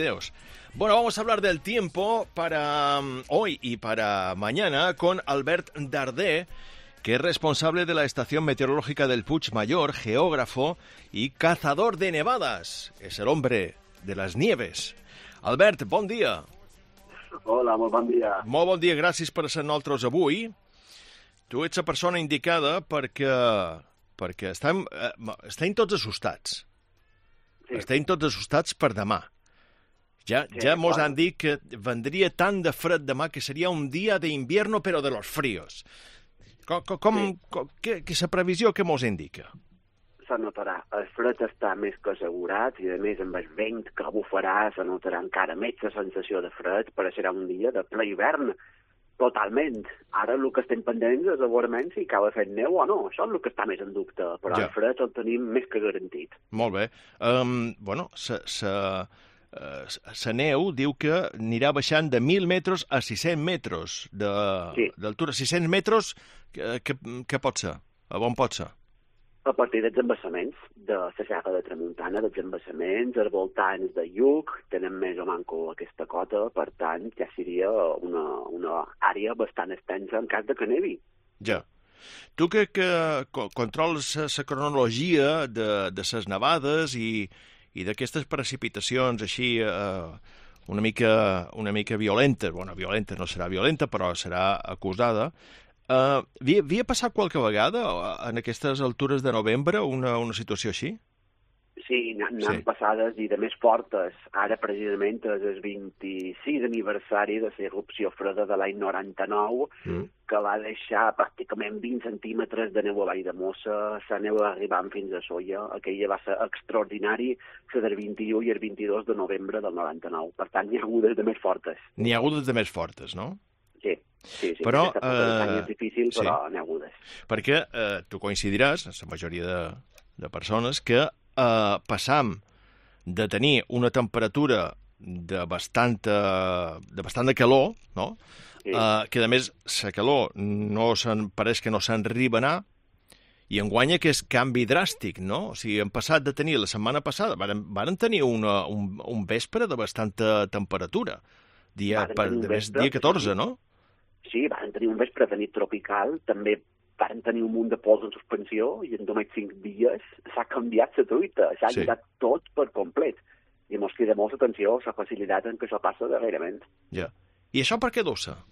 Dios. Bueno, vamos a hablar del tiempo para hoy y para mañana con Albert Darder, que es responsable de la Estación Meteorológica del Puigmayor, geógrafo y cazador de nevadas. Es el hombre de las nieves. Albert, bon dia. Hola, molt bon dia. Molt bon dia, gràcies per ser nosaltres avui. Tu ets la persona indicada perquè estem tots assustats. Sí. Estem tots assustats per demà. Ja mos han dit que vendria tant de fred demà que seria un dia d'invierno però de los fríos. Què és la previsió que mos indica? Se notarà. El fred està més que assegurat i, a més, amb el vent que bufarà se notarà encara més la sensació de fred, però serà un dia de ple hivern, totalment. Ara el que estem pendents és veure si acaba fent neu o no. Això és el que està més en dubte, però el fred el tenim més que garantit. Molt bé. La neu diu que anirà baixant de 1.000 metres a 600 metres d'altura. 600 metres, què pot ser? A on pot ser? A partir dels embassaments de la Serra de Tramuntana, dels embassaments, als voltants de Lluc, tenen més o manco aquesta cota, per tant, ja seria una àrea bastant extensa en cas de que nevi. Ja. Tu que controles la cronologia de les nevades i d'aquestes precipitacions així una mica violentes, bueno, violenta no serà violenta, però serà acusada, havia passat qualque vegada en aquestes altures de novembre una situació així? Sí, n'han passades i de més fortes. Ara, precisament, és el 26 aniversari de la irrupció freda de l'any 99, que va deixar pràcticament 20 centímetres de neu a Valldemossa, la neu arribant fins a Solla. Aquella va ser extraordinari, la del 21 i el 22 de novembre del 99. Per tant, n'hi ha hagut de més fortes. N'hi ha hagut de més fortes, no? Sí. Però, és difícil, però n'hi ha hagut. Perquè tu coincidiràs, la majoria de persones, que passam de tenir una temperatura de bastanta calor, no? Sí. Que a més la calor pareix que no s'enriba a anar, i enguany aquest canvi dràstic, no? O sigui, hem passat de tenir la setmana passada, varen tenir un vespre de bastanta temperatura, dia 14, no? Sí, van tenir un vespre de nit tropical, també van tenir un munt de pols en suspensió i en només 5 dies s'ha canviat la truita, s'ha girat tot per complet. I mos crida molta atenció la facilitat en què això passa darrerament. Ja. I això per què deu ser?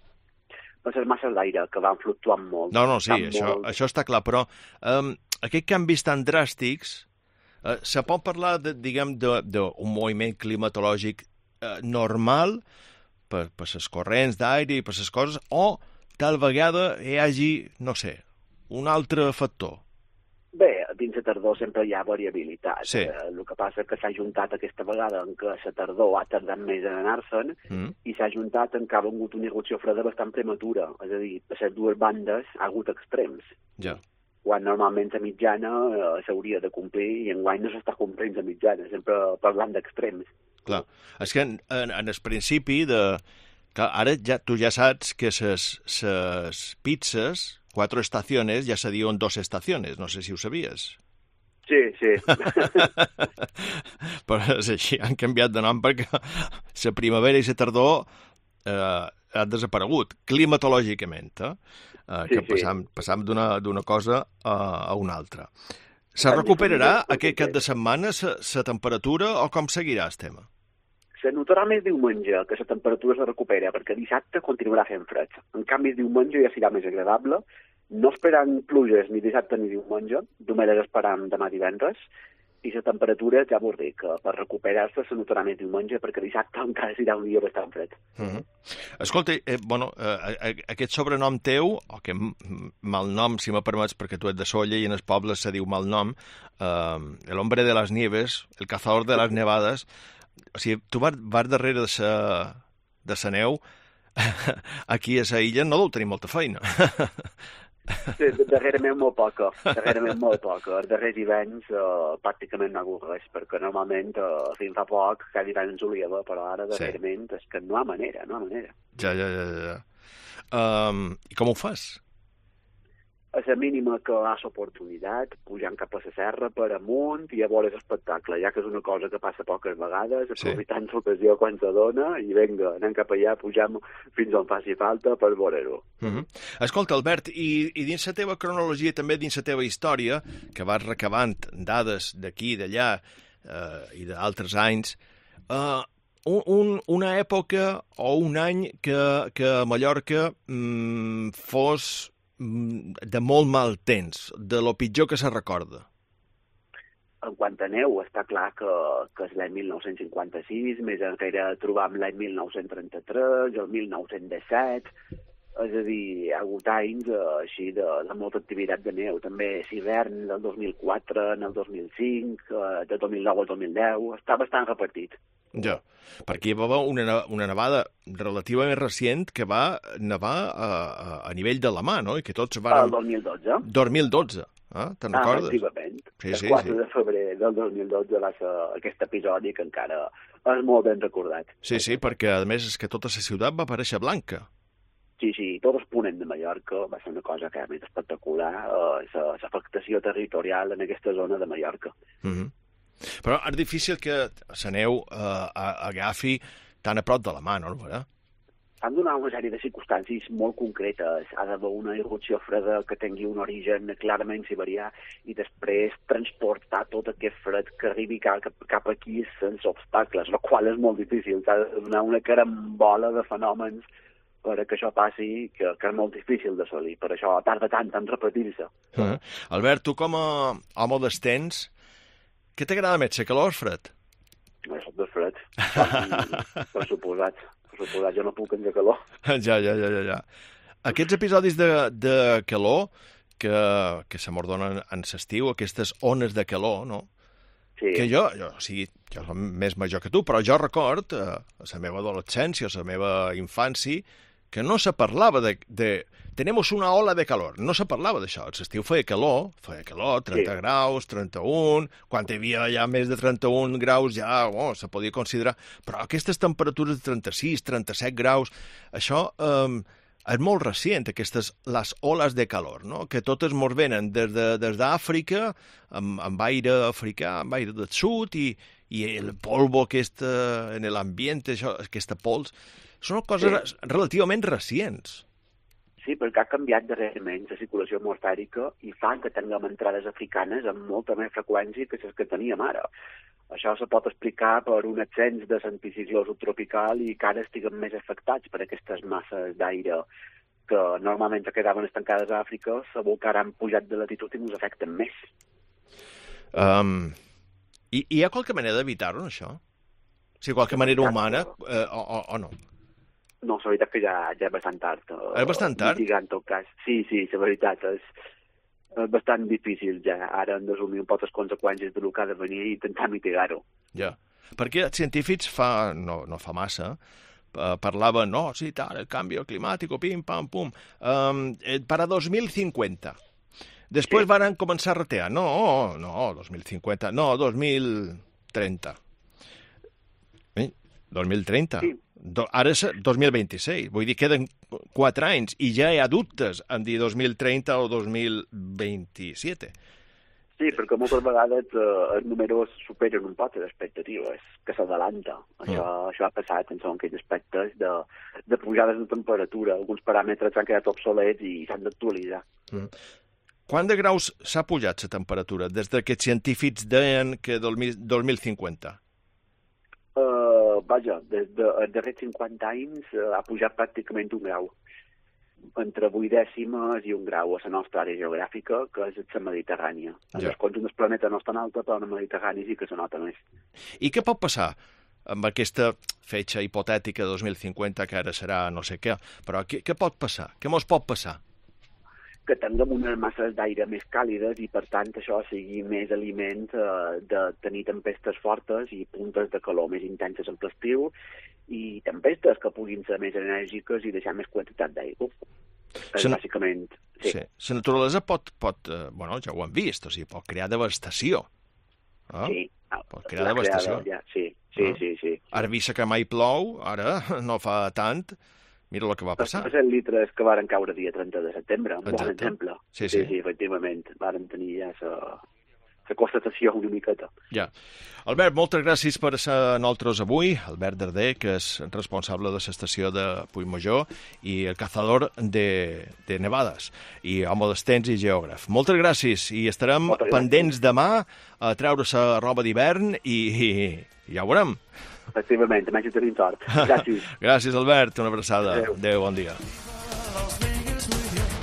Per les masses d'aire, que van fluctuant molt. No, sí, això està clar, però aquests canvis tan dràstics, se pot parlar, d'un moviment climatològic normal per les corrents d'aire i per les coses, o tal vegada hi hagi, no sé, un altre factor? Bé, dins la tardor sempre hi ha variabilitat. Sí. El que passa és que s'ha juntat aquesta vegada en què la tardor ha tardat més en anar-se'n i s'ha juntat en què ha vengut una irrupció freda bastant prematura. És a dir, per les dues bandes ha hagut extrems. Ja. Quan normalment la mitjana s'hauria de complir i enguany no s'està complint la mitjana, sempre parlant d'extrems. Clar, és que en el principi Clar, ara tu ja saps que les pizzas, 4 estaciones, ja se diuen 2 estaciones, no sé si ho sabies. Sí. Però és així, han canviat de nom perquè la primavera i la tardor han desaparegut, climatològicament, que passam d'una cosa a una altra. Se recuperarà aquest cap de setmana la temperatura o com seguirà el tema? Se notarà més diumenge que la temperatura se recupera, perquè dissabte continuarà fent fred. En canvi, diumenge ja serà més agradable. No esperant pluges ni dissabte ni diumenge, només esperam demà divendres, i la temperatura ja vos dic que per recuperar-se se notarà més diumenge, perquè dissabte encara serà un dia bastant fred. Escolta, aquest sobrenom teu, o que malnom, si me permets, perquè tu ets de Solla i en el poble se diu malnom, el hombre de las nieves, el cazador de las nevadas. O sigui, tu vas darrere de la neu, aquí a la illa no deu tenir molta feina. Sí, darrerament molt poca. Els darrers hiverns pràcticament no ha hagut res, perquè normalment fins fa poc cada hivern ens olia, però ara darrerament és que no hi ha manera. Ja. I com ho fas? a la mínima que ha l'oportunitat, pujant cap a la serra per amunt i a veure l'espectacle, ja que és una cosa que passa poques vegades, aprofitant l'ocasió quan se dona, i vinga, anem cap allà, pugem fins on faci falta per veure-ho. Escolta, Albert, i dins la teva cronologia, també dins la teva història, que vas recabant dades d'aquí, d'allà i d'altres anys, una època o un any que a Mallorca fos de molt mal temps, de lo pitjor que se recorda. En quant a neu, està clar que és l'any 1956, més enrere trobam l'any 1933, el 1917, és a dir, hi ha hagut anys així de molta activitat de neu. També l'hivern del 2004, en el 2005, de 2009 al 2010, està bastant repartit. Ja, perquè hi va haver una nevada relativament recent que va nevar a nivell de la mà, no? I que tots van... El 2012. 2012, te'n recordes? Efectivament. Sí, el 4 de febrer del 2012 va ser aquest episodi que encara és molt ben recordat. Sí, perquè a més és que tota la ciutat va aparèixer blanca. Sí, tot el ponent de Mallorca va ser una cosa que és espectacular, l'afectació territorial en aquesta zona de Mallorca. Però és difícil que la neu agafi tan a prop de la mà, no? Han donat una sèrie de circumstàncies molt concretes. Ha d'haver una irrupció freda que tingui un origen clarament siberià i després transportar tot aquest fred que arribi cap aquí sense obstacles, el qual és molt difícil. S'ha de donar una carambola de fenòmens per que això passi, que és molt difícil d'assolir. Per això tarda tant en repetir-se. Albert, tu com a home d'estens, què t'agrada més, la calor o el fred? No, soc de fred. Per suposat, jo no puc de calor. Ja. Aquests episodis de calor que se m'ordonen en l'estiu, aquestes ones de calor, no? Sí. Que jo soc més major que tu, però jo record a la meva adolescència, a la meva infància, que no se parlava de tenemos una ola de calor. No se parlava d'això. L'estiu feia calor, 30 graus, 31... Quan hi havia ja més de 31 graus ja se podia considerar... Però aquestes temperatures de 36, 37 graus, això és molt recient, les oles de calor, no? Que totes mos venen des d'Àfrica, amb aire africà, amb aire del sud, i el polvo aquest en l'ambient, aquesta pols... Són coses relativament recents. Sí, perquè ha canviat darrerament la circulació atmosfèrica i fa que tinguem entrades africanes amb molta més freqüència que les que teníem ara. Això se pot explicar per un ascens de l'anticicló subtropical i que ara estiguem més afectats per aquestes masses d'aire que normalment quedaven estancades a Àfrica, segur que ara han pujat de latitud i ens afecten més. Hi ha qualque manera d'evitar-ho, això? O sigui, qualque manera humana o no? No, la veritat que ja és bastant tard. És bastant tard? En tot cas. Sí, la veritat és bastant difícil ja. Ara hem d'assumir un poc les conseqüències del que ha de venir i intentar mitigar-ho. Ja, perquè els científics no fa massa parlaven, el canvi climàtic, pim, pam, pum, per a 2050. Després van començar a retear. No, 2050, no, 2030. 2030. Sí. Ara és 2026, vull dir, queden 4 anys i ja hi ha dubtes en dir 2030 o 2027. Sí, perquè moltes vegades els números superen un poc les expectatives, que s'adalanta. Això ha passat en aquells aspectes de pujades de temperatura. Alguns paràmetres han quedat obsolets i s'han d'actualitzar. Quant de graus s'ha pujat la temperatura des que els científics deien que 2050? Vaja, des dels darrers 50 anys ha pujat pràcticament 1 grau. Entre 8 dècimes i 1 grau a la nostra àrea geogràfica, que és la Mediterrània. En el conjunt del planeta no és tan alta, però en el Mediterrani sí que se nota més. I què pot passar amb aquesta fetge hipotètica 2050, que ara serà no sé què, però què pot passar? Què mos pot passar? Que tinguem unes masses d'aire més càlides i, per tant, això sigui més aliment de tenir tempestes fortes i puntes de calor més intenses en l'estiu i tempestes que puguin ser més enèrgiques i deixar més quantitat d'aigua. Bàsicament, sí. La naturalesa pot, ja ho hem vist, o sigui, pot crear devastació. Sí. Pot crear devastació. Sí. Ara vist que mai plou, ara no fa tant, Mira el que va passar. Els 100 litres que varen caure dia 30 de setembre, un bon exemple. Sí, efectivament, varen tenir ja la constatació una miqueta. Ja. Albert, moltes gràcies per ser nosaltres avui. Albert Darder, que és responsable de l'estació de Puigmajor i el cazador de nevades, i home dels temps i geògraf. Moltes gràcies, i estarem pendents demà a treure la roba d'hivern i ja ho veurem. Efectivament, més ho tenim sort. Gràcies. Gràcies, Albert. Una abraçada. Adéu, bon dia.